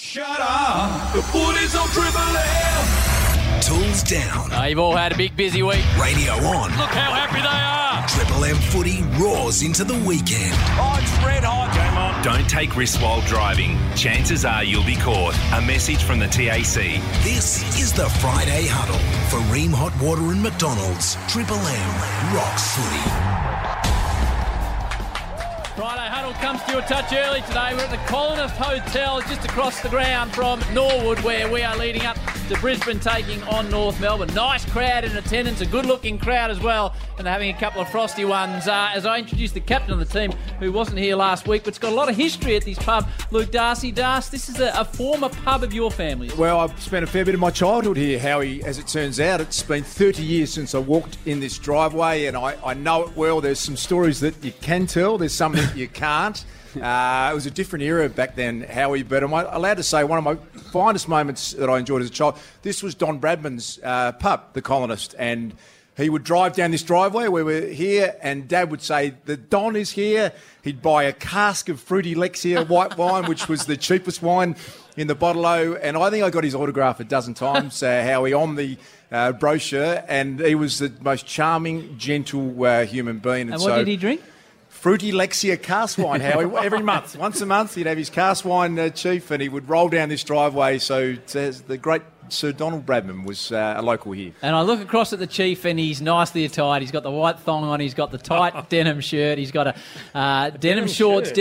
Shut up! The footy's on Triple M! Tools down. You've all had a big busy week. Radio on. Look how happy they are! Triple M footy roars into the weekend. Oh, it's red hot! Game on! Don't take risks while driving. Chances are you'll be caught. A message from the TAC. This is the Friday Huddle for Ream Hot Water and McDonald's. Triple M rocks footy. Friday Huddle comes to you a touch early today. We're at the Colonist Hotel just across the ground from Norwood, where we are leading up to Brisbane taking on North Melbourne. Nice crowd in attendance, a good-looking crowd as well, and they're having a couple of frosty ones. As I introduce the captain of the team, who wasn't here last week, but's got a lot of history at this pub, Luke Darcy. Darcy, this is a former pub of your family. Well, I've spent a fair bit of my childhood here, Howie, as it turns out. It's been 30 years since I walked in this driveway, and I know it well. There's some stories that you can tell. There's some that you can't. It was a different era back then, Howie, but am I allowed to say one of my finest moments that I enjoyed as a child? This was Don Bradman's pub, the Colonist, and he would drive down this driveway where we're here, and Dad would say, the Don is here. He'd buy a cask of Fruity Lexia white wine, which was the cheapest wine in the bottle-o, and I think I got his autograph a dozen times, Howie, on the brochure, and he was the most charming, gentle human being. And what did he drink? Fruity Lexia cask wine, Howie. Every month, once a month, he'd have his cask wine, Chief, and he would roll down this driveway. So the great Sir Donald Bradman was a local here. And I look across at the Chief, and he's nicely attired. He's got the white thong on. He's got the tight denim shirt. He's got a denim shorts,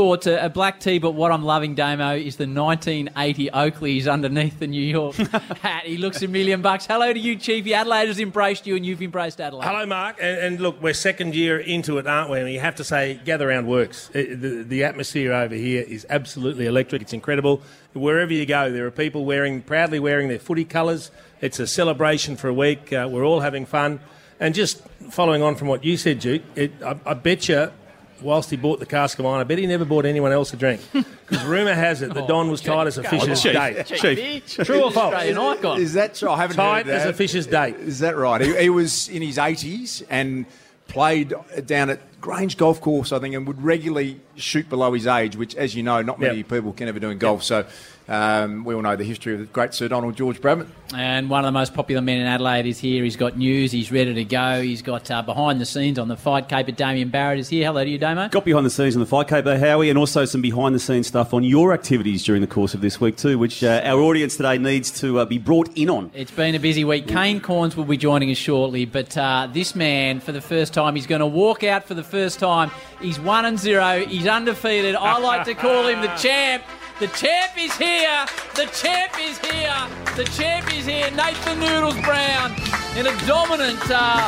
a black tee. But what I'm loving, Damo, is the 1980 Oakleys underneath the New York hat. He looks $1 million. Hello to you, Chiefy. Adelaide has embraced you, and you've embraced Adelaide. Hello, Mark. And look, we're second year into it, aren't we? And you have to say, Gather Round works. The atmosphere over here is absolutely electric. It's incredible. Wherever you go, there are people proudly wearing their footy colours. It's a celebration for a week. We're all having fun. And just following on from what you said, Duke, I bet you, whilst he bought the cask of wine, I bet he never bought anyone else a drink. Because rumour has it that Don was tight as a fish's date. Chief. True or false? Australian icon. Is that true? I haven't Tight heard that. as a fish's date. Is that right? He was in his 80s and played down at Grange Golf Course, I think, and would regularly shoot below his age, which, as you know, not many people can ever do in golf. So we all know the history of the great Sir Donald George Bradman. And one of the most popular men in Adelaide is here. He's got news. He's ready to go. He's got behind the scenes on the Fight Caper. Damien Barrett is here. Hello to you, Damo. Got behind the scenes on the Fight Caper, Howie, and also some behind the scenes stuff on your activities during the course of this week too, which our audience today needs to be brought in on. It's been a busy week. Kane Cornes will be joining us shortly, but this man, for the first time, he's going to walk out for the first time. He's 1-0. He's undefeated. I like to call him the champ. The champ is here. The champ is here. The champ is here. Nathan Noodles Brown in a dominant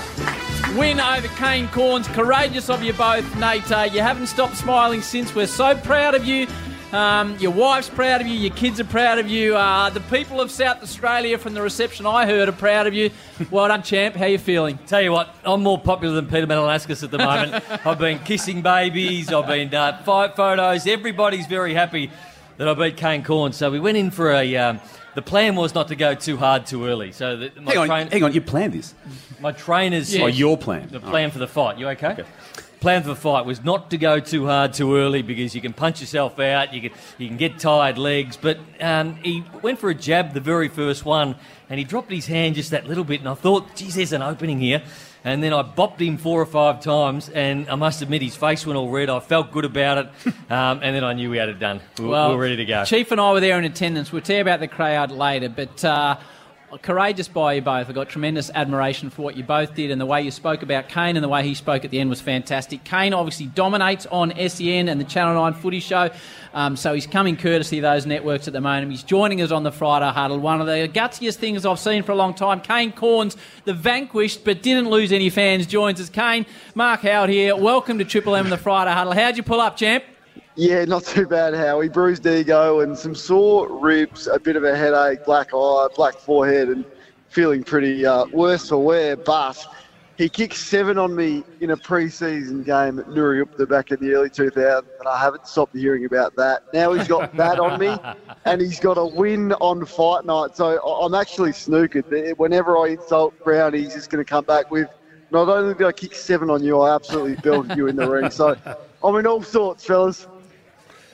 win over Kane Cornes. Courageous of you both, Nate. You haven't stopped smiling since. We're so proud of you. Your wife's proud of you. Your kids are proud of you. The people of South Australia, from the reception I heard, are proud of you. Well done, champ. How are you feeling? Tell you what, I'm more popular than Peter Menelaskis at the moment. I've been kissing babies. I've been fight photos. Everybody's very happy that I beat Kane Cornes. So we went in for the plan was not to go too hard too early. So Hang on, you planned this? My trainers... Yes. Oh, your plan? The plan for the fight. You okay? Plan for the fight was not to go too hard too early, because you can punch yourself out, you can get tired legs. But he went for a jab, the very first one, and he dropped his hand just that little bit, and I thought, geez, there's an opening here. And then I bopped him 4 or 5 times, and I must admit his face went all red. I felt good about it, and then I knew we had it done. We were ready to go. Chief and I were there in attendance. We'll tell you about the crowd later, but courageous by you both. I've got tremendous admiration for what you both did, and the way you spoke about Kane and the way he spoke at the end was fantastic. Kane obviously dominates on SEN and the Channel 9 Footy Show, so he's coming courtesy of those networks at the moment. He's joining us on the Friday Huddle. One of the gutsiest things I've seen for a long time. Kane Cornes, the vanquished but didn't lose any fans, joins us. Kane, Mark Howard here. Welcome to Triple M and the Friday Huddle. How'd you pull up, champ? Yeah, not too bad, Howie. Bruised ego and some sore ribs, a bit of a headache, black eye, black forehead, and feeling pretty worse for wear. But he kicked 7 on me in a pre-season game at Nurriupta back in the early 2000s, and I haven't stopped hearing about that. Now he's got that on me, and he's got a win on fight night. So I'm actually snookered. Whenever I insult Brown, he's just going to come back with, not only did I kick 7 on you, I absolutely belted you in the ring. So I'm in all sorts, fellas.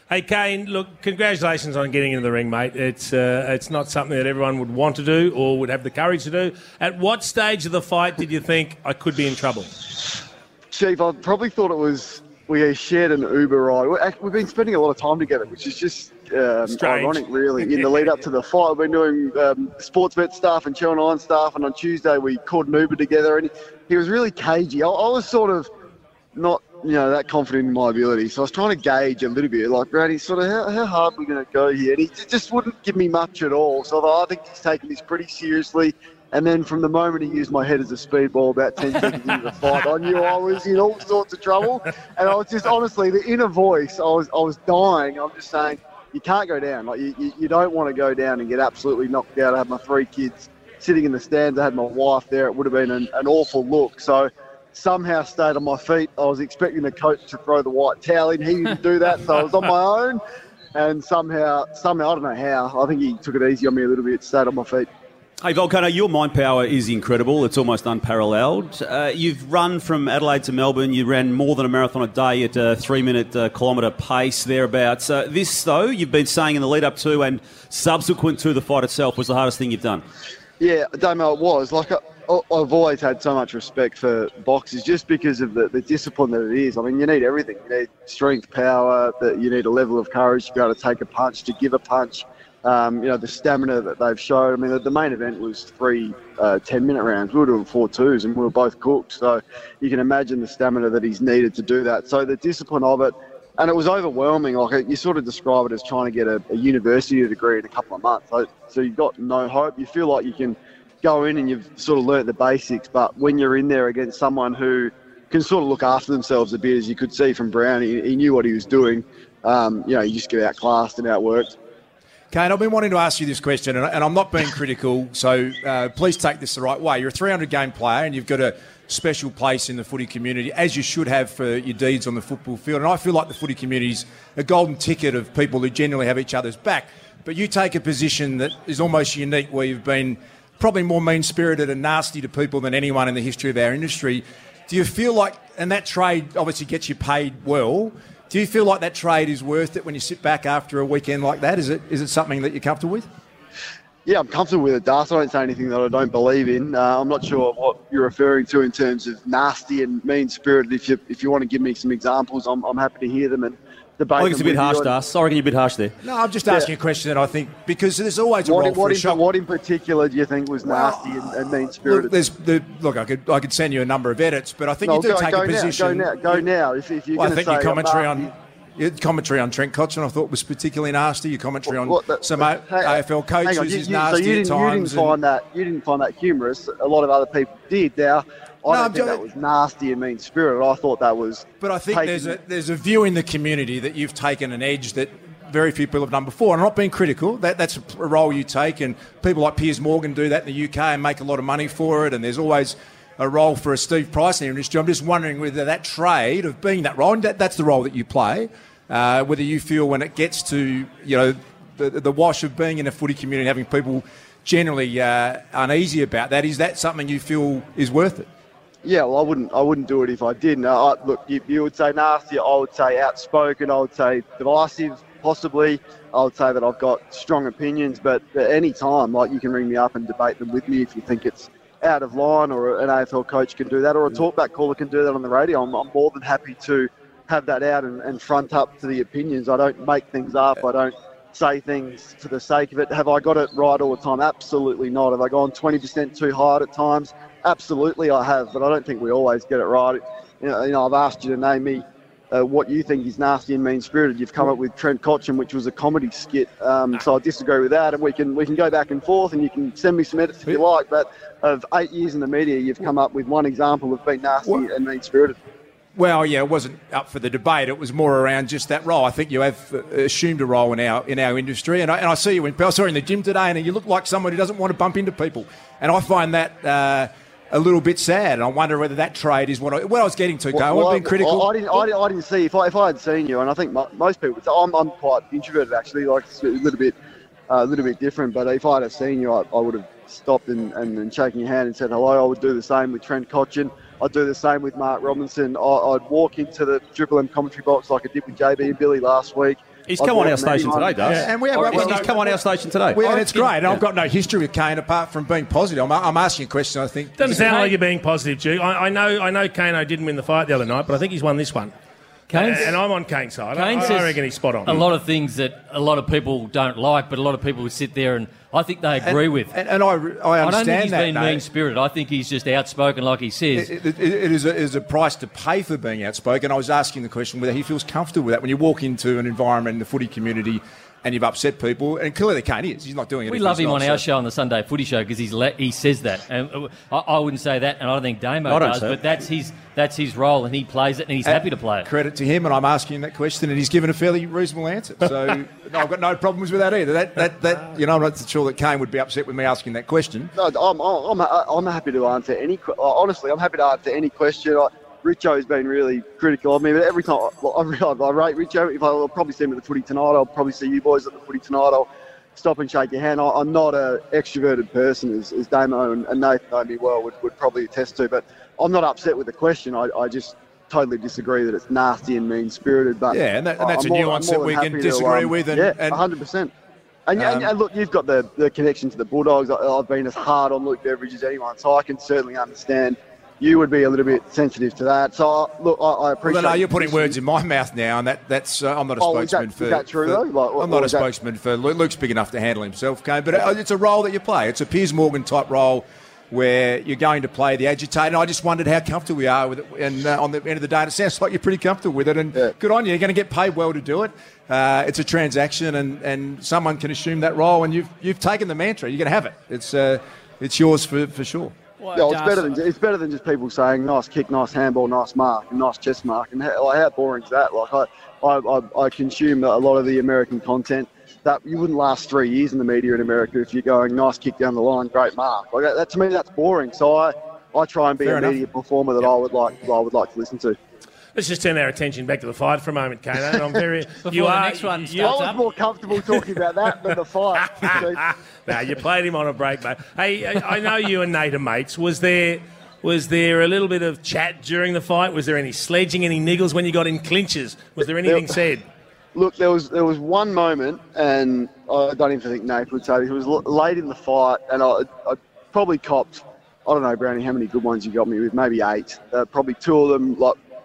Hey, Kane, look, congratulations on getting into the ring, mate. It's not something that everyone would want to do or would have the courage to do. At what stage of the fight did you think I could be in trouble? Chief, I probably thought it was we shared an Uber ride. We've been spending a lot of time together, which is just ironic, really. In the lead up to the fight, we've been doing Sportsbet stuff and Channel 9 stuff, and on Tuesday we called an Uber together, and he was really cagey. I was sort of not, that confident in my ability, so I was trying to gauge a little bit, like, Brady, sort of how hard are we going to go here? And he just wouldn't give me much at all. So I think he's taking this pretty seriously. And then from the moment he used my head as a speedball about 10 seconds into the fight, I knew I was in all sorts of trouble. And I was just, honestly, the inner voice, I was dying. I'm just saying, you can't go down. Like, you don't want to go down and get absolutely knocked out. I had my 3 kids sitting in the stands. I had my wife there. It would have been an awful look. So somehow stayed on my feet. I was expecting the coach to throw the white towel in. He didn't do that, so I was on my own. And somehow, I don't know how, I think he took it easy on me a little bit, stayed on my feet. Hey, Volcano, your mind power is incredible. It's almost unparalleled. You've run from Adelaide to Melbourne. You ran more than a marathon a day at a 3-minute kilometre pace, thereabouts. This, though, you've been saying in the lead-up to and subsequent to the fight itself was the hardest thing you've done. Yeah, Damo, it was. Like, I've always had so much respect for boxers just because of the discipline that it is. I mean, you need everything. You need strength, power, you need a level of courage to be able to take a punch, to give a punch. The stamina that they've showed. I mean, the main event was 3 10-minute rounds. We were doing 4 2s and we were both cooked. So you can imagine the stamina that he's needed to do that. So the discipline of it, and it was overwhelming. Like, you sort of describe it as trying to get a university degree in a couple of months. So you've got no hope. You feel like you can go in and you've sort of learnt the basics, but when you're in there against someone who can sort of look after themselves a bit, as you could see from Brown, he knew what he was doing. You just get outclassed and outworked. Kane, I've been wanting to ask you this question, and I'm not being critical, so please take this the right way. You're a 300-game player and you've got a special place in the footy community, as you should have for your deeds on the football field. And I feel like the footy community's a golden ticket of people who genuinely have each other's back. But you take a position that is almost unique, where you've been probably more mean-spirited and nasty to people than anyone in the history of our industry. Do you feel like, and that trade obviously gets you paid well, do you feel like that trade is worth it when you sit back after a weekend like that? Is it something that you're comfortable with? Yeah, I'm comfortable with it, Darth. I don't say anything that I don't believe in. I'm not sure what you're referring to in terms of nasty and mean-spirited. If you want to give me some examples, I'm happy to hear them and debate. I think it's a bit harsh, Darth. Sorry, you're a bit harsh there. No, I'm just asking a question that I think, because there's always a role for a shot. What in particular do you think was nasty and mean-spirited? Look, I could send you a number of edits, but I think you do take a position. Go now. If you're going to say your commentary on Trent Cotchin, I thought, was particularly nasty. Your commentary on some AFL coaches is nasty at times. You didn't find that humorous. A lot of other people did. Now, I don't think that was nasty and mean-spirited. I thought that was... But I think there's a view in the community that you've taken an edge that very few people have done before. And I'm not being critical. That's a role you take, and people like Piers Morgan do that in the UK and make a lot of money for it, and there's always a role for a Steve Price in the industry. I'm just wondering whether that trade of being that role, and that's the role that you play, whether you feel when it gets to, the wash of being in a footy community, having people generally uneasy about that, is that something you feel is worth it? Yeah, well, I wouldn't do it if I didn't. Look, you would say nasty, I would say outspoken, I would say divisive, possibly. I would say that I've got strong opinions, but at any time, like, you can ring me up and debate them with me if you think it's out of line, or an AFL coach can do that, or a talkback caller can do that on the radio. I'm more than happy to have that out and front up to the opinions. I don't make things up. I don't say things for the sake of it. Have I got it right all the time? Absolutely not. Have I gone 20% too hard at times? Absolutely I have, but I don't think we always get it right. I've asked you to name me what you think is nasty and mean-spirited. You've come up with Trent Cotchin, which was a comedy skit. So I disagree with that, and we can go back and forth, and you can send me some edits if you like. But of 8 years in the media, you've come up with one example of being nasty and mean-spirited. Well, yeah, it wasn't up for the debate. It was more around just that role. I think you have assumed a role in our industry, and I see you I saw you in the gym today, and you look like someone who doesn't want to bump into people, and I find that a little bit sad, and I wonder whether that trade is what I was getting to. I wasn't being critical. I didn't see if I had seen you, and I think most people. I'm quite introverted actually, like it's a little bit different. But if I had seen you, I would have stopped and shaken your hand and said hello. I would do the same with Trent Cotchin. I'd do the same with Mark Robinson. I'd walk into the Triple M commentary box like I did with JB and Billy last week. He's come on our station today, Dust. Yeah, and we have, He's come on our station today. And it's great. And I've got no history with Kane apart from being positive. I'm asking a question, I think. Doesn't sound like you're being positive, Duke. I know Kano didn't win the fight the other night, but I think he's won this one. And I'm on Kane's side. I reckon he's spot on. A lot of things that a lot of people don't like, but a lot of people would sit there and I think they agree with. And I understand that. I don't think he's been mean-spirited. I think he's just outspoken like he says. It is a price to pay for being outspoken. I was asking the question whether he feels comfortable with that when you walk into an environment in the footy community and you've upset people, and clearly Kane is. He's not doing it. We love him on our show on the Sunday Footy Show because he says that. And I wouldn't say that, and I don't think Damo does, but that's his role, and he plays it, and he's happy to play it. Credit to him, and I'm asking him that question, and he's given a fairly reasonable answer. So no, I've got no problems with that either. That I'm not sure that Kane would be upset with me asking that question. No, I'm happy to answer any. Honestly, I'm happy to answer any question. Richo's been really critical of me, but every time I rate Richo, if I'll probably see him at the footy tonight, I'll probably see you boys at the footy tonight, I'll stop and shake your hand. I'm not an extroverted person, as Damo and Nathan know me well, would probably attest to, but I'm not upset with the question. I just totally disagree that it's nasty and mean-spirited. But yeah, and that's a nuance that we can disagree with. And 100%. And look, you've got the connection to the Bulldogs. I've been as hard on Luke Beveridge as anyone, so I can certainly understand you would be a little bit sensitive to that. So, look, I appreciate... Well, no, you're putting words in my mouth now, and that's I'm not a spokesman for... Is that true, though? I'm not a spokesman for... Luke's big enough to handle himself, Kane, but it's a role that you play. It's a Piers Morgan-type role where you're going to play the agitator, and I just wondered how comfortable we are with it. And on the end of the day, it sounds like you're pretty comfortable with it, and good on you. You're going to get paid well to do it. It's a transaction, and someone can assume that role, and you've taken the mantra. You're going to have it. It's yours for sure. Well, it's better than just people saying nice kick, nice handball, nice mark, and nice chest mark. And how boring is that? Like I consume a lot of the American content that you wouldn't last 3 years in the media in America if you're going nice kick down the line, great mark. Like that to me, that's boring. So I try and be a media performer that I would like to listen to. Let's just turn our attention back to the fight for a moment, Kano. And I'm very. Next one I was more comfortable talking about that than the fight. No, you played him on a break, mate. Hey, I know you and Nate are mates. Was there a little bit of chat during the fight? Was there any sledging, any niggles when you got in clinches? Was there anything said? Look, there was one moment, and I don't even think Nate would say this. It was late in the fight, and I probably copped. I don't know, Brownie, how many good ones you got me with? Maybe 8. Probably 2 of them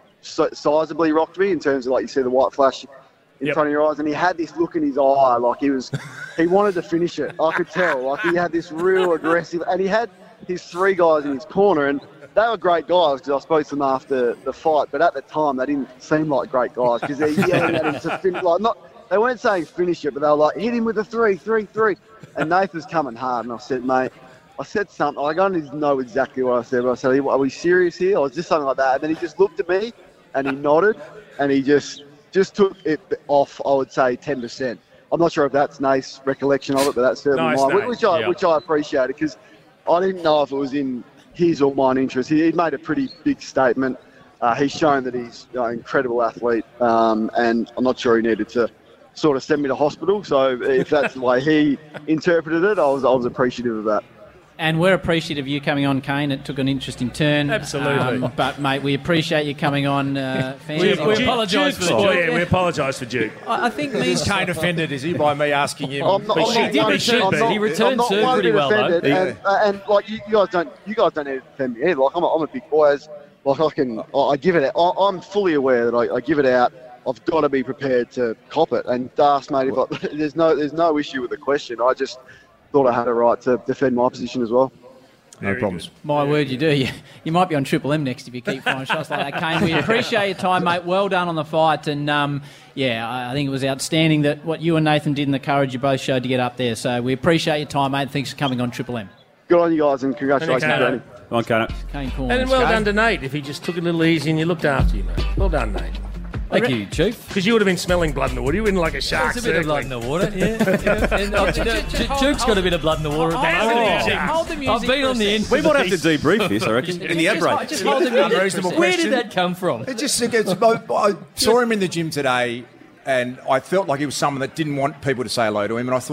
sizably rocked me in terms of, like you see, the white flash in front of your eyes, and he had this look in his eye like he wanted to finish it. I could tell, like he had this real aggressive, and he had his 3 guys in his corner, and they were great guys because I spoke to them after the fight, but at the time they didn't seem like great guys because they're yelling at him to finish. They weren't saying finish it, but they were like, hit him with a 3, 3, 3. And Nathan's coming hard, and I said, mate, I said something. I don't know exactly what I said, but I said, are we serious here? Or just something like that. And then he just looked at me, and he nodded, and he just took it off, I would say, 10%. I'm not sure if that's Nate's recollection of it, but that's certainly mine, which I appreciated because I didn't know if it was in his or mine interest. He made a pretty big statement. He's shown that he's an incredible athlete, and I'm not sure he needed to sort of send me to hospital. So if that's the way he interpreted it, I was appreciative of that. And we're appreciative of you coming on, Kane. It took an interesting turn. Absolutely. But, mate, we appreciate you coming on. Fans. We apologise for Duke. Yeah, we apologise for Duke. I think Is Kane offended, is he, by me asking him? He returned serve pretty well, though. And like you guys don't need to defend me either. Like I'm a big boy. I give it out. I'm fully aware that I give it out. I've got to be prepared to cop it. And Das, mate, there's no issue with the question. I just thought I had a right to defend my position as well. No problems. My word, you do. You might be on Triple M next if you keep firing shots like that, Kane. We appreciate your time, mate. Well done on the fight. And, I think it was outstanding that what you and Nathan did and the courage you both showed to get up there. So we appreciate your time, mate. Thanks for coming on Triple M. Good on you guys and congratulations, Danny. Go on, Kane. Kane Corns. And well done to Nate if he just took it a little easy and you looked after you, mate. Well done, Nate. Thank you, Chief. Because you would have been smelling blood in the water. You wouldn't like a shark. There's a bit of blood in the water, yeah. Duke's got a bit of blood in the water at the moment. Hold the music. I've been on the end. We might have to debrief this, I reckon, in the ad break. Just hold the music. Where did that come from? I saw him in the gym today, and I felt like he was someone that didn't want people to say hello to him, and I thought,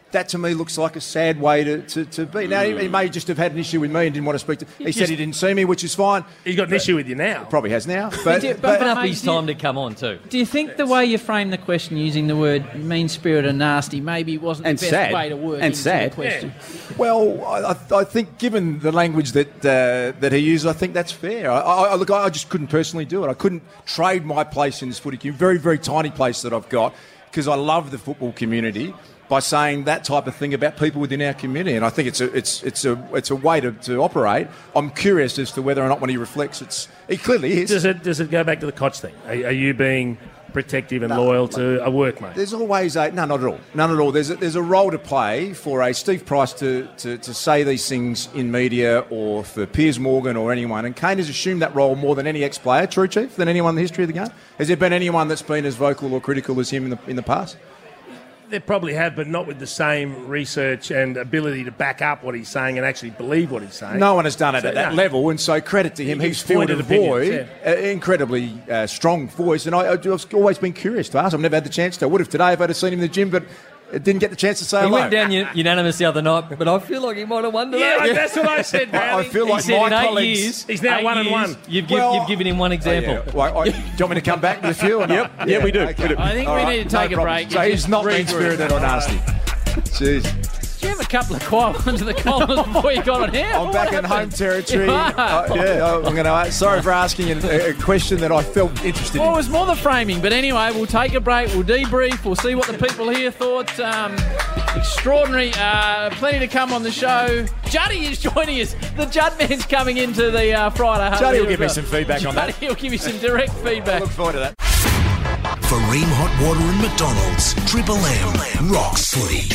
that to me looks like a sad way to be. Now, he may just have had an issue with me and didn't want to speak to... He said he didn't see me, which is fine. He's got an issue with you now. Probably has now. But Open up his time to come on too. Do you think the way you frame the question using the word mean-spirited and nasty maybe wasn't the best way to work into the question? Well, I think given the language that he used, I think that's fair. Look, I just couldn't personally do it. I couldn't trade my place in this footy community, very, very tiny place that I've got, because I love the football community, by saying that type of thing about people within our community. And I think it's a way to operate. I'm curious as to whether or not when he reflects, he clearly is. Does it go back to the Koch thing? Are you being protective and loyal to a workmate? There's always no, not at all. None at all. There's a role to play for a Steve Price to say these things in media, or for Piers Morgan or anyone. And Kane has assumed that role more than any ex-player, true, Chief, than anyone in the history of the game. Has there been anyone that's been as vocal or critical as him in the past? They probably have, but not with the same research and ability to back up what he's saying and actually believe what he's saying. No one has done it at that level, and so credit to him. He's fielded a voice, incredibly strong voice, and I've always been curious to ask. I've never had the chance to. I would have today if I'd have seen him in the gym, but didn't get the chance to say hello. He went down unanimous the other night, but I feel like he might have won today. Yeah, that's what I said, I feel like he said my in 8 colleagues... years, he's now 1-1. You've given him one example. Do you want me to come back with a few or not? Yep, we do. Okay. I think we need to take a break. So he's not mean-spirited or nasty. Jeez. Did you have a couple of quiet ones in the columns before you got on here? I'm back in home territory. You are. I'm going to... Sorry for asking a question that I felt interested Well, it in. was more the framing, but anyway, we'll take a break, we'll debrief, we'll see what the people here thought. Extraordinary. Plenty to come on the show. Juddy is joining us. The Juddman's coming into the Friday Huddle. Juddy will give me some feedback on that. Juddy will give you some direct feedback. I look forward to that. For Ream Hot Water and McDonald's, Triple M rocks footy.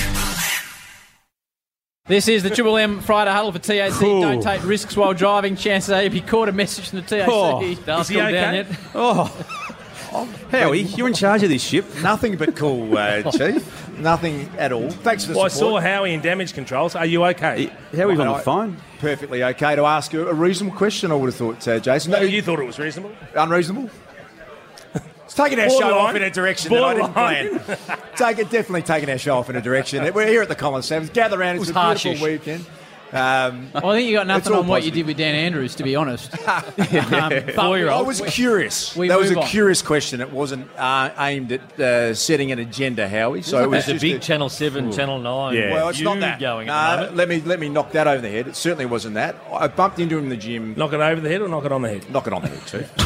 This is the Triple M Friday Huddle for TAC. Don't take risks while driving. Chances are you'll be caught a message from the TAC. Is he okay? Down yet? Howie, you're in charge of this ship. Nothing but cool, Chief. Nothing at all. Thanks for the Well, I support. saw Howie in damage controls. Are you okay? Howie's on the phone. Perfectly okay to ask a reasonable question, I would have thought, Jason. No, you thought it was reasonable? Unreasonable? It's taking our show off in a direction that I didn't plan. Definitely taking our show off in a direction. We're here at the Collins Sevens. Gather around. It's a beautiful weekend. Well, I think you got nothing on what you did with Dan Andrews, to be honest. I was curious. That was a curious question. It wasn't aimed at setting an agenda, Howie. So it was a big Channel 7, Channel 9. Yeah. Well, it's not that. Going at the moment. Let me knock that over the head. It certainly wasn't that. I bumped into him in the gym. Knock it over the head or knock it on the head? Knock it on the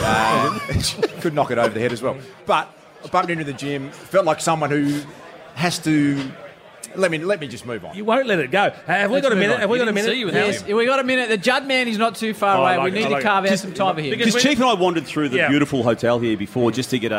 head, too. Could knock it over the head as well. But I bumped into the gym. Felt like someone who has to... Let me just move on. You won't let it go. Have we got a minute? Have we got a minute? Yes, we got a minute. The Juddman is not too far away. We need to carve out some time for him. Because Chief and I wandered through the beautiful hotel here before just to get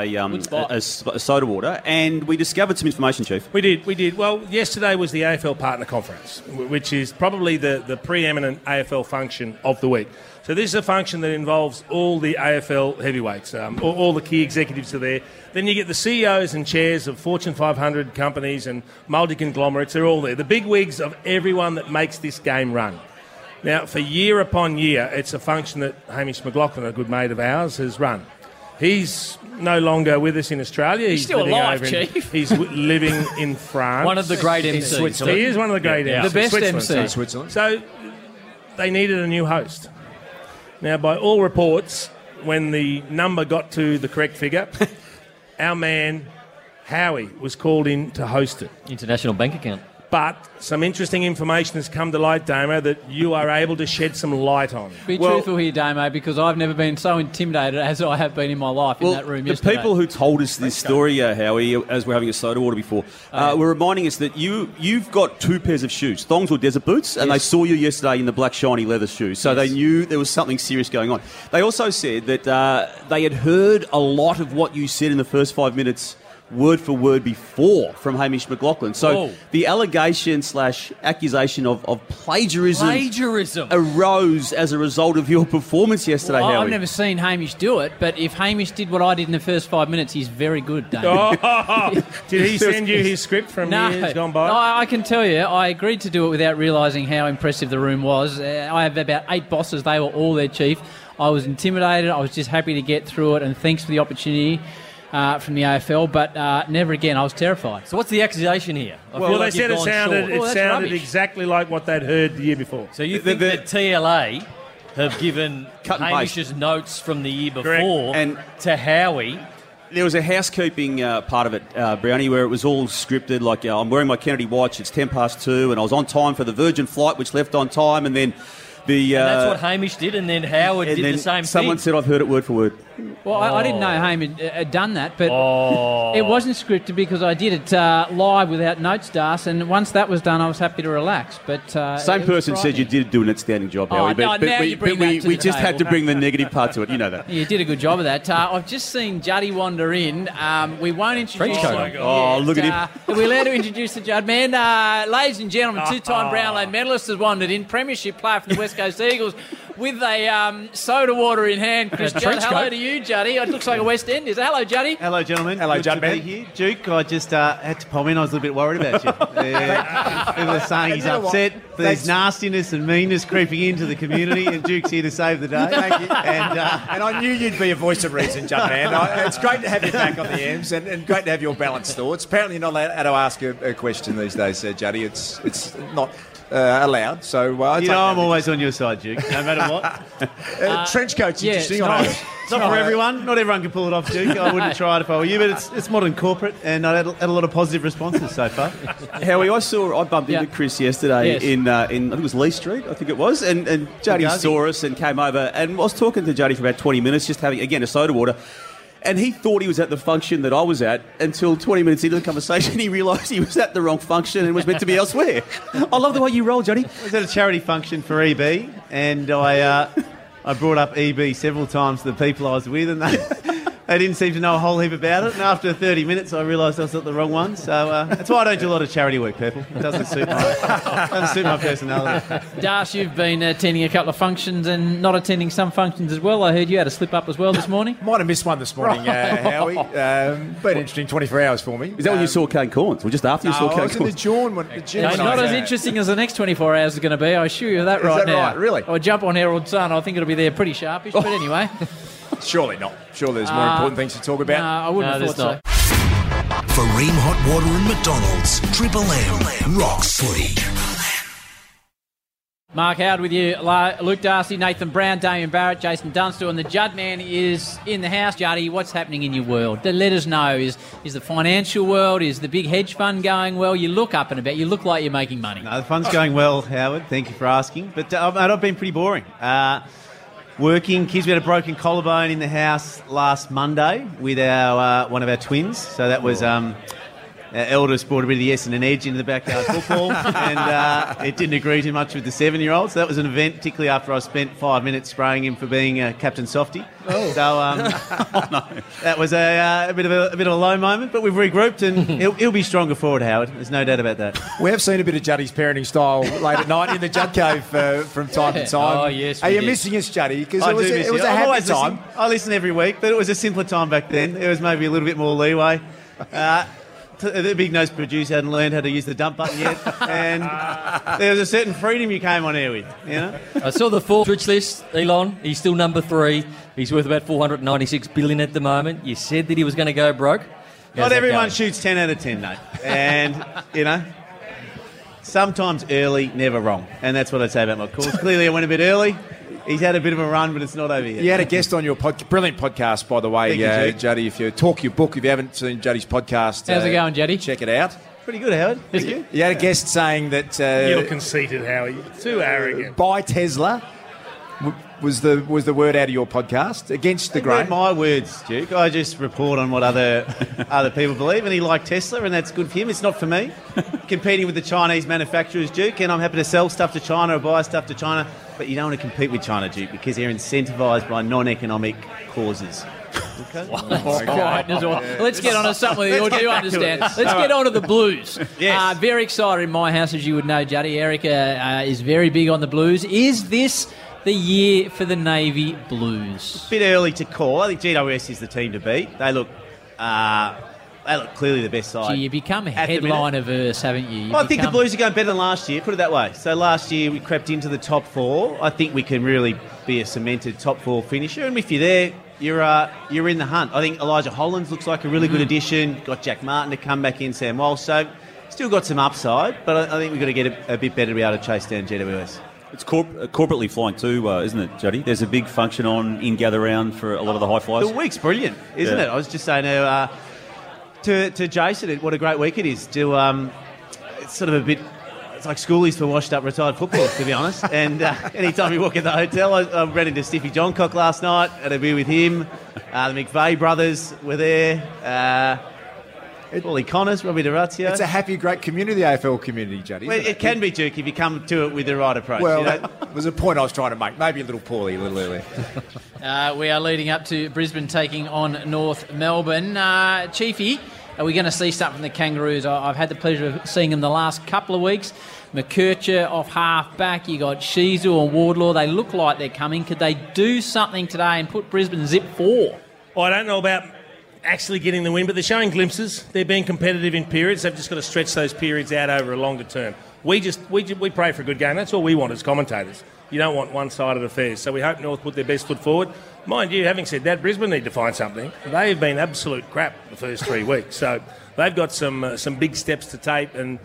a soda water, and we discovered some information, Chief. We did. Well, yesterday was the AFL Partner Conference, which is probably the preeminent AFL function of the week. So this is a function that involves all the AFL heavyweights, all the key executives are there. Then you get the CEOs and chairs of Fortune 500 companies and multi-conglomerates. They're all there. The big wigs of everyone that makes this game run. Now, for year upon year, it's a function that Hamish McLaughlin, a good mate of ours, has run. He's no longer with us in Australia. He's still alive, Chief. He's living in France. One of the great MCs. He is one of the great MCs. The best MC. Switzerland. So they needed a new host. Now, by all reports, when the number got to the correct figure, our man Howie was called in to host it. International bank account. But some interesting information has come to light, Damo, that you are able to shed some light on. Be truthful here, Damo, because I've never been so intimidated as I have been in my life in that room yesterday. The people who told us this story, Howie, as we're having a soda water before, were reminding us that you've got two pairs of shoes, thongs or desert boots, and they saw you yesterday in the black shiny leather shoes, so they knew there was something serious going on. They also said that they had heard a lot of what you said in the first 5 minutes word for word before from Hamish McLaughlin. So the allegation/accusation of plagiarism arose as a result of your performance yesterday, Howie. I've never seen Hamish do it, but if Hamish did what I did in the first 5 minutes, he's very good, Dave. Did he send you his script from years gone by? No, I can tell you, I agreed to do it without realising how impressive the room was. I have about 8 bosses. They were all there, Chief. I was intimidated. I was just happy to get through it, and thanks for the opportunity. from the AFL, but never again. I was terrified. So what's the accusation here? I feel Well, like they said you've it gone sounded short. rubbish. exactly like what they'd heard the year before. So you think that TLA have given Cut and paste. Hamish's notes from the year Correct. before And- to Howie? There was a housekeeping part of it, Brownie, where it was all scripted. Like, I'm wearing my Kennedy watch, it's 2:10, and I was on time for the Virgin flight, which left on time, and then the... And that's what Hamish did, and then Howard and did then the same someone thing. said, I've heard it word for word. Well, I didn't know Hamish had done that, but Oh. it wasn't scripted because I did it live without notes, Das, and once that was done, I was happy to relax. But Same person said you did do an outstanding job, Howie, no, now you bring that to we the just had to table. bring the negative part to it. You know that. You did a good job of that. I've just seen Juddy wander in. We won't introduce French him. coat. Oh, look at him. Are we allowed to introduce the Judd man? Ladies and gentlemen, two-time Brownlow medalist has wandered in, premiership player for the West Coast Eagles, with a soda water in hand. Chris Judd, trench hello coat. to you, Juddy. It looks like a West End. Hello, Juddy. Hello, gentlemen. Hello, Good Judd to be man. here. Duke, I just had to pop in. I was a little bit worried about you. People are saying he's You know what? upset. There's That's- nastiness and meanness creeping into the community, and Duke's here to save the day. Thank you. And And I knew you'd be a voice of reason, Judd man. It's great to have you back on the M's and great to have your balanced thoughts. Apparently you're not allowed to ask a question these days, Juddy. It's not allowed. So I you know I'm always on your side, Duke, no matter what. trench coat's yeah, interesting. it's I know. nice. It's not for everyone. Not everyone can pull it off, Duke. I wouldn't try it if I were you, but it's modern corporate, and I had a lot of positive responses so far. Howie, I bumped into Yeah. Chris yesterday Yes. in I think it was Lee Street, I think it was, and Juddy Gazi. saw us and came over, and I was talking to Juddy for about 20 minutes, just having, again, a soda water. And he thought he was at the function that I was at until 20 minutes into the conversation he realised he was at the wrong function and was meant to be elsewhere. I love the way you roll, Juddy. I was at a charity function for EB, and I brought up EB several times to the people I was with, and they didn't seem to know a whole heap about it. And after 30 minutes, I realised I was at the wrong one. So that's why I don't do a lot of charity work, people. It doesn't suit my personality. Das, you've been attending a couple of functions and not attending some functions as well. I heard you had a slip up as well this morning. Might have missed one this morning, Howie. Been an interesting 24 hours for me. Is that when you saw Kane Corns? Or just after you saw I Kane was in the Corns? Jawn one. The gym No, when I not was as there. interesting as the next 24 hours is going to be. I assure you that right that now. right? Really? Or jump on Herald Sun. I think it'll be there pretty sharpish. But anyway, Surely not. Sure, there's more important things to talk about. I wouldn't No, have thought there's so. For Ream Hot Water and McDonald's, Triple M rocks footy. Mark Howard with you, Luke Darcy, Nathan Brown, Damien Barrett, Jason Dunstall, and the Judd man is in the house. Juddy, what's happening in your world? Let us know. Is the financial world, is the big hedge fund going well? You look up and about. You look like you're making money. No, the fun's going well, Howard. Thank you for asking. But mate, I've been pretty boring. Working, kids, we had a broken collarbone in the house last Monday with our one of our twins. So that was our eldest brought a bit of the S and an edge into the backyard football, and it didn't agree too much with the 7-year-old. So that was an event, particularly after I spent 5 minutes spraying him for being Captain Softy. Oh. So that was a bit of a low moment, but we've regrouped, and he'll be stronger forward, Howard. There's no doubt about that. We have seen a bit of Juddy's parenting style late at night in the Judd Cave from time to time. Oh, yes, Are we you did. missing us, Juddy? Because I it was do miss a you. I'm happy always time. listening. I listen every week, but it was a simpler time back then. There was maybe a little bit more leeway. The big nose producer hadn't learned how to use the dump button yet, and there was a certain freedom you came on air with, you know. I saw the Forbes rich list, Elon. He's still number 3. He's worth about $496 billion at the moment. You said that he was going to go broke. How's Not that everyone going? shoots 10 out of 10, mate. And, you know, sometimes early, never wrong. And that's what I'd say about my calls. Clearly, I went a bit early. He's had a bit of a run, but it's not over yet. You had a guest on your brilliant podcast, by the way, Thank you, Jake. Juddy. If you talk your book, if you haven't seen Juddy's podcast, How's it going, Juddy? Check it out. Pretty good, Howard. Thank you. You had a guest saying that You're conceited, Howie. Too arrogant. buy Tesla was the word out of your podcast against the They weren't grain. my words, Duke. I just report on what other people believe, and he liked Tesla, and that's good for him. It's not for me. Competing with the Chinese manufacturers, Duke, and I'm happy to sell stuff to China or buy stuff to China, but you don't want to compete with China, Duke, because they're incentivised by non-economic causes. Okay? Right, as well. Let's get on to something that you do understand. Yes. Let's get on to the Blues. Yes. Very excited in my house, as you would know, Juddy. Erica is very big on the Blues. Is this the year for the Navy Blues? Bit early to call. I think GWS is the team to beat. They look clearly the best side. Gee, you become a At the minute. headliner-verse, haven't you? I think the Blues are going better than last year, put it that way. So last year we crept into the top 4. I think we can really be a cemented top 4 finisher, and if you're there, you're in the hunt. I think Elijah Hollands looks like a really good addition. Got Jack Martin to come back in, Sam Walsh. So still got some upside, but I think we've got to get a bit better to be able to chase down GWS. It's corporately flying too, isn't it, Juddy? There's a big function on in gather round for a lot of the high flyers. The week's brilliant, isn't it? I was just saying to Jason, what a great week it is. It's sort of a bit... It's like schoolies for washed-up retired footballers, to be honest. And anytime you walk in the hotel, I ran into Stiffy Johncock last night, had a beer with him. The McVeigh brothers were there. Paulie Connors, Robbie D'Orazio. It's a happy, great community, the AFL community, Juddy. Well, it can be, Duke, if you come to it with the right approach. Well, that was a point I was trying to make. Maybe a little poorly, a little early. We are leading up to Brisbane taking on North Melbourne. Chiefy, are we going to see something from the Kangaroos? I've had the pleasure of seeing them the last couple of weeks. McKercher off half-back. You got Shizu and Wardlaw. They look like they're coming. Could they do something today and put Brisbane zip 4? Well, I don't know about actually getting the win, but they're showing glimpses. They're being competitive in periods. They've just got to stretch those periods out over a longer term. We pray for a good game. That's all we want as commentators. You don't want one-sided affairs. So we hope North put their best foot forward. Mind you, having said that, Brisbane need to find something. They've been absolute crap the first 3 weeks. So they've got some big steps to take. And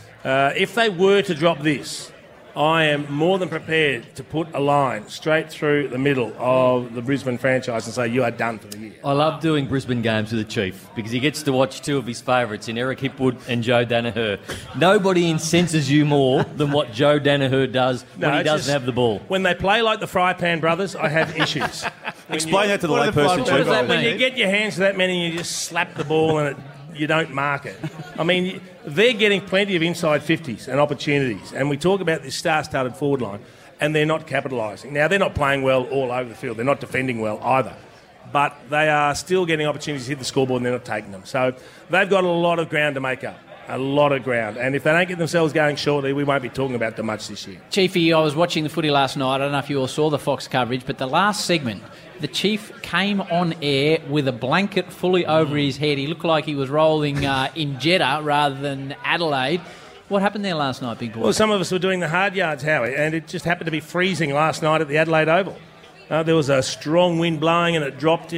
if they were to drop this, I am more than prepared to put a line straight through the middle of the Brisbane franchise and say, you are done for the year. I love doing Brisbane games with the Chief because he gets to watch two of his favourites in Eric Hipwood and Joe Danaher. Nobody incenses you more than what Joe Danaher does when he doesn't have the ball. When they play like the Fry Pan Brothers, I have issues. Explain that to the layperson. What does that mean? When you get your hands to that many and you just slap the ball and you don't mark it. I mean, they're getting plenty of inside 50s and opportunities. And we talk about this star-studded forward line, and they're not capitalising. Now, they're not playing well all over the field. They're not defending well either. But they are still getting opportunities to hit the scoreboard and they're not taking them. So they've got a lot of ground to make up. A lot of ground. And if they don't get themselves going shortly, we won't be talking about them much this year. Chiefy, I was watching the footy last night. I don't know if you all saw the Fox coverage, but the last segment, the Chief came on air with a blanket fully over his head. He looked like he was rolling in Jeddah rather than Adelaide. What happened there last night, big boy? Well, some of us were doing the hard yards, Howie, and it just happened to be freezing last night at the Adelaide Oval. There was a strong wind blowing and it dropped.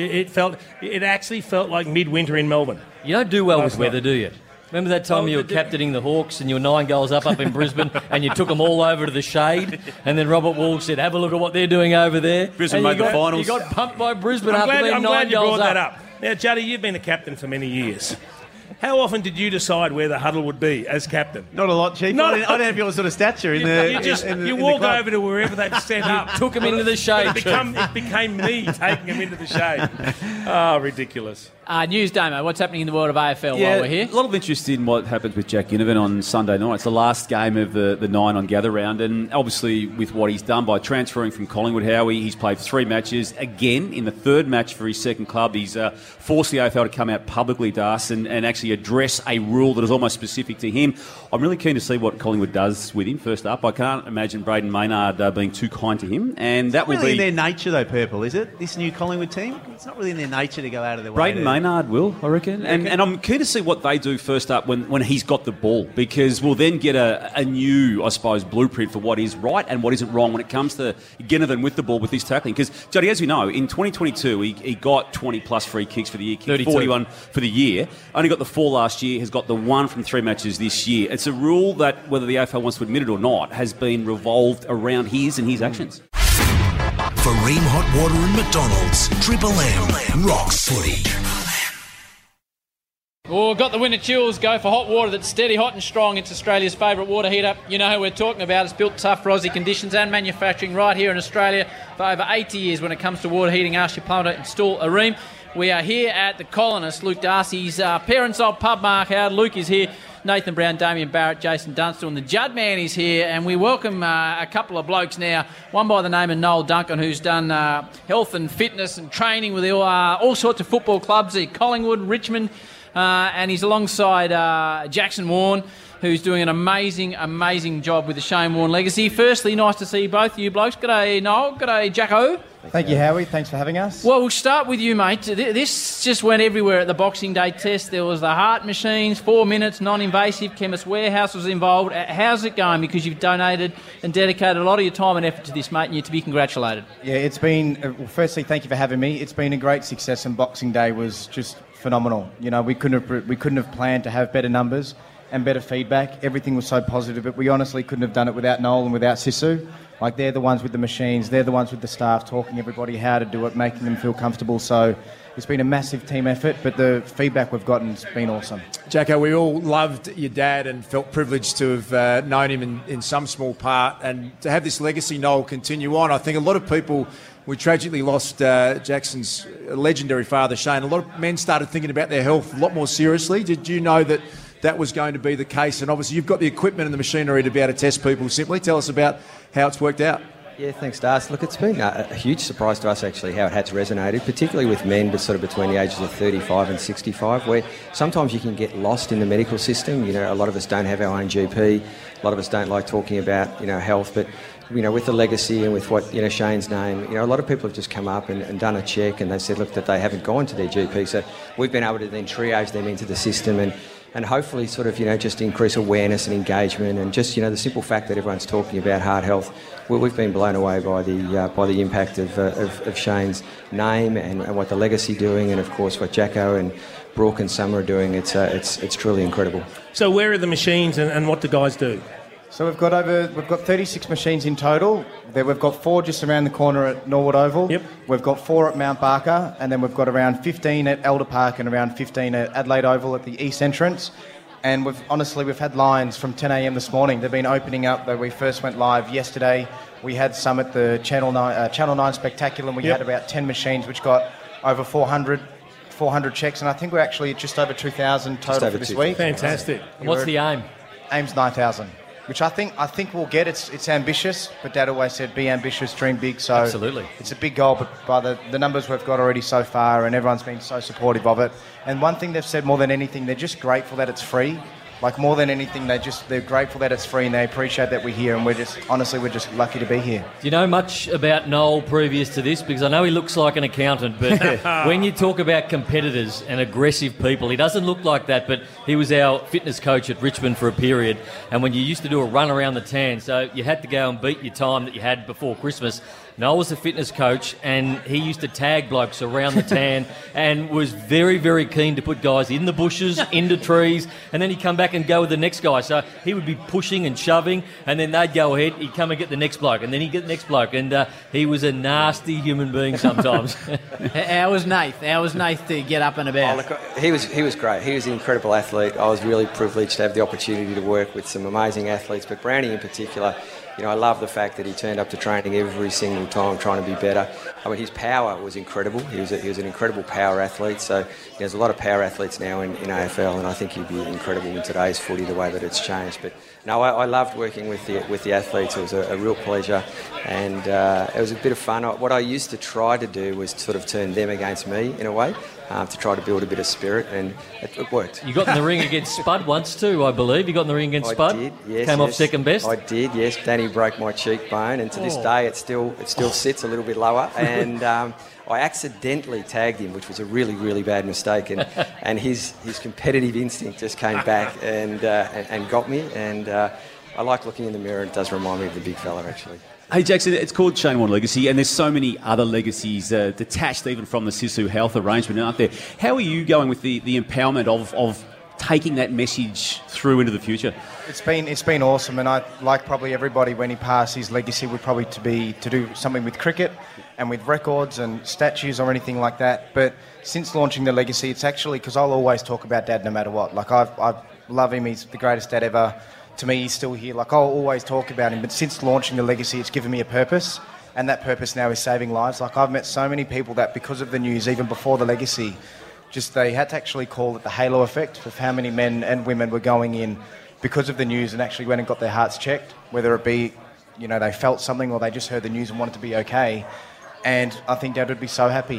It actually felt like midwinter in Melbourne. You don't do well with weather, do you? Remember that time you were captaining the Hawks and you were 9 goals up in Brisbane and you took them all over to the shade and then Robert Walsh said, have a look at what they're doing over there. Brisbane made the finals. You got pumped by Brisbane after being 9 goals up. I'm glad you brought that up. Now, Juddy, you've been a captain for many years. How often did you decide where the huddle would be as captain? Not a lot, Chief. I don't have your sort of stature in the You walk over to wherever they've set up. Took them into the shade. It became me taking them into the shade. Oh, ridiculous. News, Damo, what's happening in the world of AFL while we're here? A lot of interest in what happens with Jack Ginnivan on Sunday night. It's the last game of the 9 on gather round, and obviously with what he's done by transferring from Collingwood, Howie, he's played 3 matches. Again, in the 3rd match for his second club, he's forced the AFL to come out publicly to us and actually address a rule that is almost specific to him. I'm really keen to see what Collingwood does with him. First up, I can't imagine Braden Maynard being too kind to him, and that will really be in their nature, though. Purple, is it? This new Collingwood team, it's not really in their nature to go out of their way. Braden Maynard will, I reckon, and I'm keen to see what they do first up when he's got the ball, because we'll then get a new, I suppose, blueprint for what is right and what isn't wrong when it comes to Ginnivan with the ball with his tackling. Because Jody, as we know, in 2022 he got 20 plus free kicks for the year, 41 for the year. Only got the 4 last year. Has got the 1 from 3 matches this year. It's a rule that, whether the AFL wants to admit it or not, has been revolved around his and his actions. For Ream Hot Water and McDonald's, Triple M rocks footy. Well, we've got the winter chills. Go for hot water that's steady, hot and strong. It's Australia's favourite water heater. You know who we're talking about. It's built tough for Aussie conditions and manufacturing right here in Australia for over 80 years when it comes to water heating. Ask your plumber to install a Ream. We are here at the Colonist, Luke Darcy's parents' old pub, Mark Howard. Luke is here. Nathan Brown, Damien Barrett, Jason Dunstall, and the Judd man is here. And we welcome a couple of blokes now. One by the name of Noel Duncan, who's done health and fitness and training with all sorts of football clubs at Collingwood, Richmond. And he's alongside Jackson Warren, who's doing an amazing job with the Shane Warne legacy. Firstly, nice to see both of you blokes. G'day, Noel. G'day, Jacko. Thank you, Howie. Thanks for having us. Well, we'll start with you, mate. This just went everywhere at the Boxing Day test. There was the heart machines, 4 minutes, non-invasive. Chemist Warehouse was involved. How's it going? Because you've donated and dedicated a lot of your time and effort to this, mate, and you're to be congratulated. Yeah, it's been... Well, firstly, thank you for having me. It's been a great success, and Boxing Day was just phenomenal. You know, we couldn't have planned to have better numbers and better feedback. Everything was so positive, but we honestly couldn't have done it without Noel and without Sisu. Like, they're the ones with the machines, they're the ones with the staff, talking everybody how to do it, making them feel comfortable. So it's been a massive team effort, but the feedback we've gotten has been awesome. Jacko, we all loved your dad and felt privileged to have known him in some small part, and to have this legacy, Noel, continue on. I think a lot of people... We tragically lost Jackson's legendary father, Shane. A lot of men started thinking about their health a lot more seriously. Did you know that was going to be the case? And obviously you've got the equipment and the machinery to be able to test people simply. Tell us about how it's worked out. Yeah, thanks, Darcy. Look, it's been a huge surprise to us, actually, how it has resonated, particularly with men, but sort of between the ages of 35 and 65, where sometimes you can get lost in the medical system. You know, a lot of us don't have our own GP. A lot of us don't like talking about, health, but... with the legacy and with what, Shane's name, a lot of people have just come up and done a check, and they've said, look, that they haven't gone to their GP. So we've been able to then triage them into the system and hopefully sort of, just increase awareness and engagement, and just, the simple fact that everyone's talking about heart health. We've been blown away by the impact of Shane's name and what the legacy doing, and of course what Jacko and Brooke and Summer are doing. It's truly incredible. So where are the machines and what do guys do? So we've got 36 machines in total. We've got 4 just around the corner at Norwood Oval. Yep. We've got 4 at Mount Barker, and then we've got around 15 at Elder Park and around 15 at Adelaide Oval at the east entrance. And we've had lines from 10 a.m. this morning. They've been opening up. We first went live yesterday. We had some at the Channel 9 Spectacular, and we had about 10 machines, which got over 400 checks, and I think we're actually at just over 2,000 total for this week. Fantastic. And what's the aim? Aim's 9,000. Which I think we'll get. It's ambitious, but Dad always said, be ambitious, dream big. So absolutely, it's a big goal, but by the numbers we've got already so far, and everyone's been so supportive of it. And one thing they've said more than anything, they're just grateful that it's free. Like, more than anything, they're grateful that it's free, and they appreciate that we're here, and we're just lucky to be here. Do you know much about Noel previous to this? Because I know he looks like an accountant, but when you talk about competitors and aggressive people, he doesn't look like that, but he was our fitness coach at Richmond for a period, and when you used to do a run around the tan, so you had to go and beat your time that you had before Christmas. Noel was a fitness coach, and he used to tag blokes around the tan and was very, very keen to put guys in the bushes, into trees, and then he'd come back and go with the next guy. So he would be pushing and shoving, and then they'd go ahead, he'd come and get the next bloke, and then he'd get the next bloke, and he was a nasty human being sometimes. How was Nath? How was Nath to get up and about? Oh, look, he was great. He was an incredible athlete. I was really privileged to have the opportunity to work with some amazing athletes, but Brownie in particular. I love the fact that he turned up to training every single time trying to be better. I mean, his power was incredible. He was an incredible power athlete. So there's a lot of power athletes now in AFL, and I think he'd be incredible in today's footy, the way that it's changed. But no, I loved working with the athletes. It was a real pleasure, and it was a bit of fun. What I used to try to do was sort of turn them against me in a way. To try to build a bit of spirit, and it worked. You got in the ring against Spud once too, I believe. You got in the ring against Spud? I did, yes. Came off second best? I did, yes. Danny broke my cheekbone, and to this day it still sits a little bit lower. And I accidentally tagged him, which was a really, really bad mistake. And his competitive instinct just came back and got me. And I like looking in the mirror. It does remind me of the big fella, actually. Hey Jackson, it's called Shane Warne Legacy, and there's so many other legacies detached even from the Sisu Health arrangement, aren't there? How are you going with the empowerment of taking that message through into the future? It's been awesome, and I, like probably everybody, when he passed, his legacy would probably to do something with cricket and with records and statues or anything like that. But since launching the legacy, it's actually, because I'll always talk about Dad no matter what. Like, I love him. He's the greatest dad ever. To me, he's still here. Like, I'll always talk about him, but since launching the legacy, it's given me a purpose, and that purpose now is saving lives. Like, I've met so many people that, because of the news, even before the legacy, just they had to actually call it the halo effect of how many men and women were going in because of the news and actually went and got their hearts checked, whether it be, they felt something or they just heard the news and wanted to be okay. And I think Dad would be so happy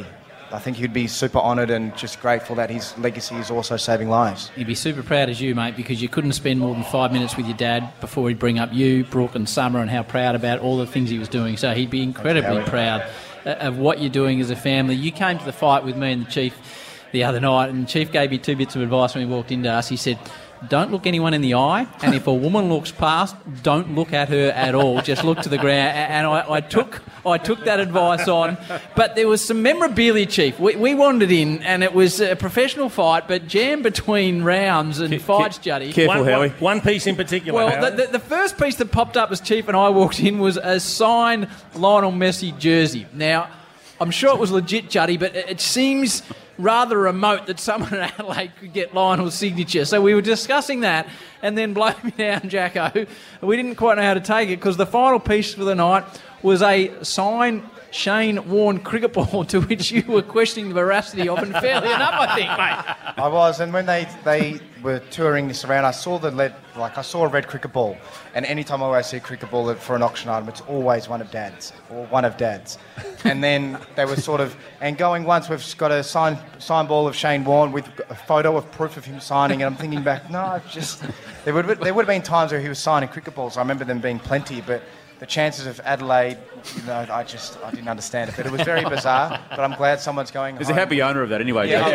I think he'd be super honoured and just grateful that his legacy is also saving lives. He'd be super proud as you, mate, because you couldn't spend more than 5 minutes with your dad before he'd bring up you, Brooke and Summer, and how proud about all the things he was doing. So he'd be incredibly proud of what you're doing as a family. You came to the fight with me and the Chief the other night, and the Chief gave me 2 bits of advice when he walked into us. He said, don't look anyone in the eye, and if a woman looks past, don't look at her at all. Just look to the ground. And I took that advice on. But there was some memorabilia, Chief. We wandered in, and it was a professional fight, but jammed between rounds and fights, Juddy. Careful, Howie. One piece in particular, Well, the first piece that popped up as Chief and I walked in was a signed Lionel Messi jersey. Now, I'm sure it was legit, Juddy, but it seems rather remote that someone in Adelaide could get Lionel's signature. So we were discussing that, and then blow me down, Jacko. We didn't quite know how to take it because the final piece for the night was a signed Shane Warne cricket ball, to which you were questioning the veracity of, and fairly enough, I think, mate. I was, and when they were touring this around, I saw a red cricket ball, and anytime I always see a cricket ball for an auction item, it's always one of Dad's. And then they were sort of, and going once, we've got a signed ball of Shane Warne with a photo of proof of him signing, and I'm thinking back, no, there would have been times where he was signing cricket balls. I remember them being plenty, but the chances of Adelaide, I didn't understand it. But it was very bizarre. But I'm glad someo's going home. There's a happy owner of that anyway. Yeah,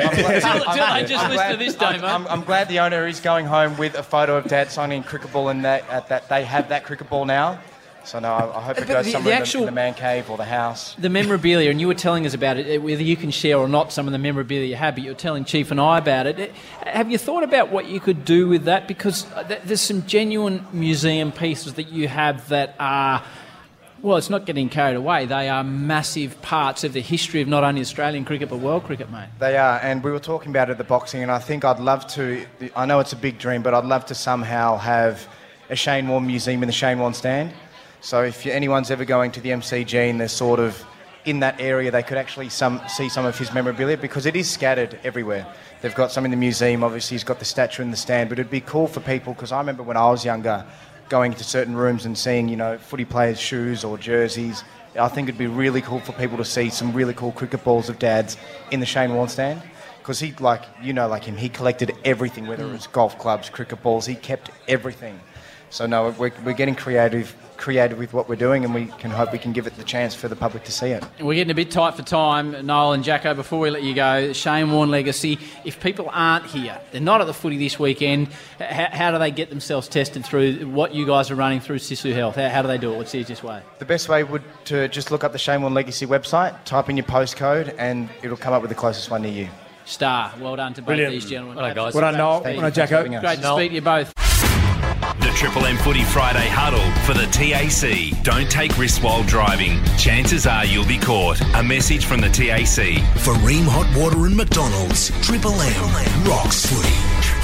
I'm glad the owner is going home with a photo of Dad signing a cricket ball, and that they have that cricket ball now. So no, I hope it goes somewhere in the man cave or the house. The memorabilia, and you were telling us about it, whether you can share or not some of the memorabilia you have, but you're telling Chief and I about it. Have you thought about what you could do with that? Because there's some genuine museum pieces that you have that are, well, it's not getting carried away. They are massive parts of the history of not only Australian cricket but world cricket, mate. They are, and we were talking about it at the boxing, and I think I'd love to, I know it's a big dream, but I'd love to somehow have a Shane Warne museum in the Shane Warne stand. So if anyone's ever going to the MCG and they're sort of in that area, they could actually see some of his memorabilia, because it is scattered everywhere. They've got some in the museum, obviously he's got the statue in the stand, but it'd be cool for people, because I remember when I was younger, going into certain rooms and seeing, footy players' shoes or jerseys. I think it'd be really cool for people to see some really cool cricket balls of Dad's in the Shane Warne stand. Because he, like him, he collected everything, whether it was golf clubs, cricket balls, he kept everything. So no, we're getting creative with what we're doing, and we can hope we can give it the chance for the public to see it. We're getting a bit tight for time, Noel and Jacko. Before we let you go, Shane Warne legacy. If people aren't here, they're not at the footy this weekend, how do they get themselves tested through what you guys are running through Sisu Health? How do they do it? What's the easiest way? The best way would to just look up the Shane Warne Legacy website, type in your postcode, and it'll come up with the closest one near you. Star. Well done to both these gentlemen. Well done, guys. Well done, Noel. Well done, Jacko. Great to speak to you both. The Triple M Footy Friday Huddle for the TAC. Don't take risks while driving. Chances are you'll be caught. A message from the TAC. For Ream Hot Water and McDonald's, Triple M rocks footy.